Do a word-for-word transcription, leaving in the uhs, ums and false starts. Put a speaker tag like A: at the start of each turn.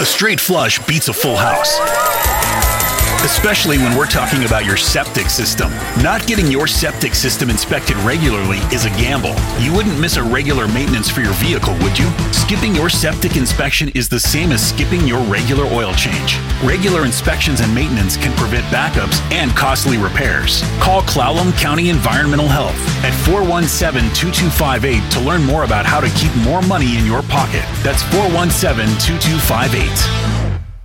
A: A straight flush beats a full house. Especially when we're talking about your septic system. Not getting your septic system inspected regularly is a gamble. You wouldn't miss a regular maintenance for your vehicle, would you? Skipping your septic inspection is the same as skipping your regular oil change. Regular inspections and maintenance can prevent backups and costly repairs. Call Clallam County Environmental Health at four one seven, two two five eight to learn more about how to keep more money in your pocket. That's four one seven, two two five eight.